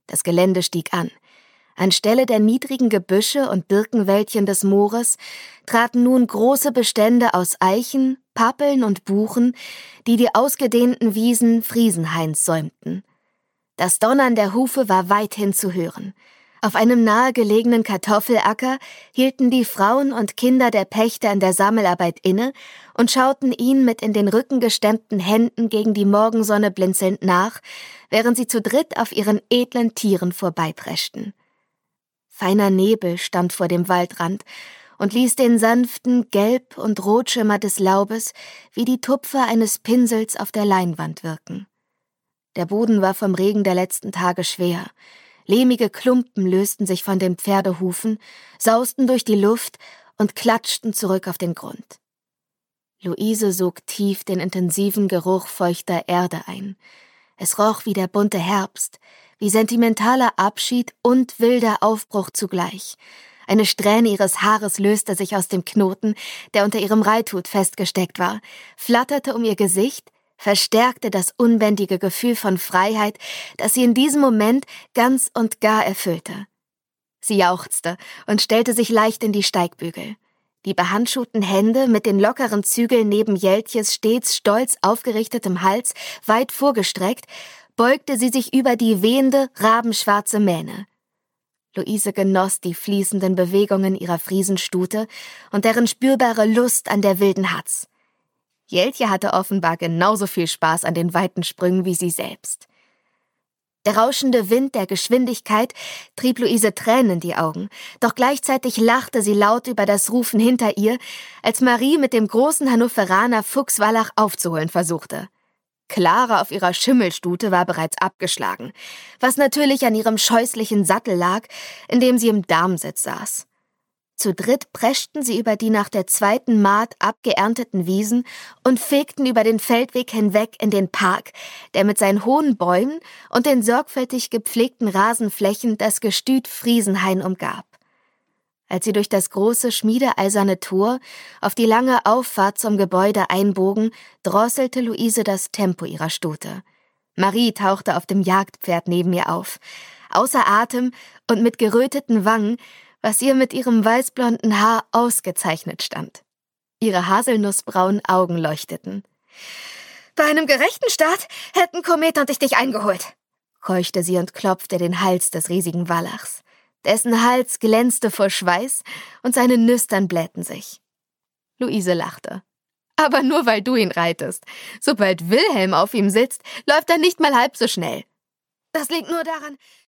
Das Gelände stieg an. Anstelle der niedrigen Gebüsche und Birkenwäldchen des Moores traten nun große Bestände aus Eichen, Pappeln und Buchen, die die ausgedehnten Wiesen Friesenhains säumten. Das Donnern der Hufe war weithin zu hören. Auf einem nahegelegenen Kartoffelacker hielten die Frauen und Kinder der Pächter in der Sammelarbeit inne und schauten ihnen mit in den Rücken gestemmten Händen gegen die Morgensonne blinzelnd nach, während sie zu dritt auf ihren edlen Tieren vorbeipreschten. Feiner Nebel stand vor dem Waldrand und ließ den sanften Gelb- und Rotschimmer des Laubes wie die Tupfer eines Pinsels auf der Leinwand wirken. Der Boden war vom Regen der letzten Tage schwer. Lehmige Klumpen lösten sich von den Pferdehufen, sausten durch die Luft und klatschten zurück auf den Grund. Luise sog tief den intensiven Geruch feuchter Erde ein. Es roch wie der bunte Herbst, wie sentimentaler Abschied und wilder Aufbruch zugleich. Eine Strähne ihres Haares löste sich aus dem Knoten, der unter ihrem Reithut festgesteckt war, flatterte um ihr Gesicht, verstärkte das unbändige Gefühl von Freiheit, das sie in diesem Moment ganz und gar erfüllte. Sie jauchzte und stellte sich leicht in die Steigbügel. Die behandschuhten Hände mit den lockeren Zügeln neben Jeltjes stets stolz aufgerichtetem Hals weit vorgestreckt, beugte sie sich über die wehende, rabenschwarze Mähne. Luise genoss die fließenden Bewegungen ihrer Friesenstute und deren spürbare Lust an der wilden Hatz. Jeltje hatte offenbar genauso viel Spaß an den weiten Sprüngen wie sie selbst. Der rauschende Wind der Geschwindigkeit trieb Luise Tränen in die Augen, doch gleichzeitig lachte sie laut über das Rufen hinter ihr, als Marie mit dem großen Hannoveraner Fuchswallach aufzuholen versuchte. Clara auf ihrer Schimmelstute war bereits abgeschlagen, was natürlich an ihrem scheußlichen Sattel lag, in dem sie im Darmsitz saß. Zu dritt preschten sie über die nach der zweiten Mahd abgeernteten Wiesen und fegten über den Feldweg hinweg in den Park, der mit seinen hohen Bäumen und den sorgfältig gepflegten Rasenflächen das Gestüt Friesenhain umgab. Als sie durch das große, schmiedeeiserne Tor auf die lange Auffahrt zum Gebäude einbogen, drosselte Luise das Tempo ihrer Stute. Marie tauchte auf dem Jagdpferd neben ihr auf, außer Atem und mit geröteten Wangen, was ihr mit ihrem weißblonden Haar ausgezeichnet stand. Ihre haselnussbraunen Augen leuchteten. »Bei einem gerechten Start hätten Komet und ich dich eingeholt«, keuchte sie und klopfte den Hals des riesigen Wallachs. Dessen Hals glänzte vor Schweiß und seine Nüstern blähten sich. Luise lachte. »Aber nur, weil du ihn reitest. Sobald Wilhelm auf ihm sitzt, läuft er nicht mal halb so schnell.« »Das liegt nur daran,